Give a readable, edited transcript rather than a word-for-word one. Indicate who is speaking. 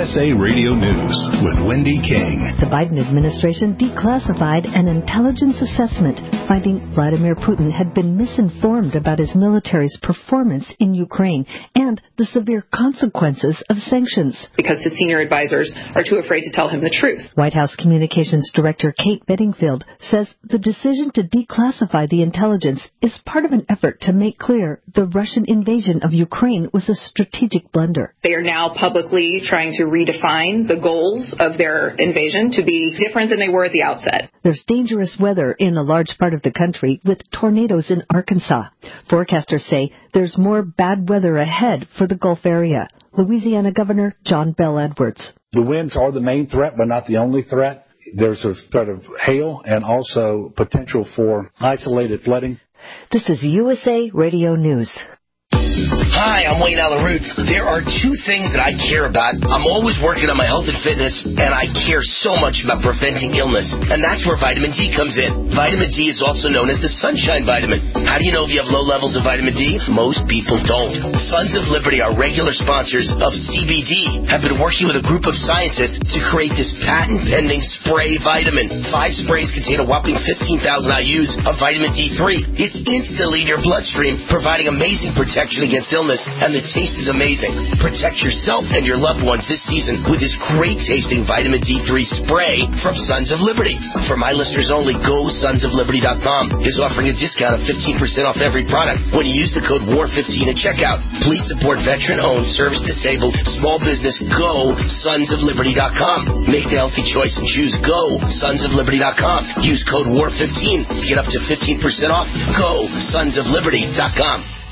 Speaker 1: USA Radio News with Wendy King.
Speaker 2: The Biden administration declassified an intelligence assessment finding Vladimir Putin had been misinformed about his military's performance in Ukraine and the severe consequences of sanctions.
Speaker 3: Because his senior advisors are too afraid to tell him the truth.
Speaker 2: White House Communications Director Kate Bedingfield says the decision to declassify the intelligence is part of an effort to make clear the Russian invasion of Ukraine was a strategic blunder.
Speaker 3: They are now publicly trying to redefine the goals of their invasion to be different than they were at the outset.
Speaker 2: There's dangerous weather in a large part of the country with tornadoes in Arkansas. Forecasters say there's more bad weather ahead for the Gulf area. Louisiana Governor John Bel Edwards.
Speaker 4: The winds are the main threat, but not the only threat. There's a threat of hail and also potential for isolated flooding.
Speaker 2: This is USA Radio News.
Speaker 5: Hi, I'm Wayne Alaroot. There are two things that I care about. I'm always working on my health and fitness, and I care so much about preventing illness. And that's where vitamin D comes in. Vitamin D is also known as the sunshine vitamin. How do you know if you have low levels of vitamin D? Most people don't. Sons of Liberty, our regular sponsors of CBD, have been working with a group of scientists to create this patent-pending spray vitamin. 5 sprays contain a whopping 15,000 IUs of vitamin D3. It's instantly in your bloodstream, providing amazing protection against illness, and the taste is amazing. Protect yourself and your loved ones this season with this great-tasting vitamin D3 spray from Sons of Liberty. For my listeners only, GoSonsOfLiberty.com is offering a discount of 15% off every product when you use the code WAR15 at checkout. Please support veteran-owned, service-disabled, small business. GoSonsOfLiberty.com. Make the healthy choice and choose GoSonsOfLiberty.com. Use code WAR15 to get up to 15% off. GoSonsOfLiberty.com.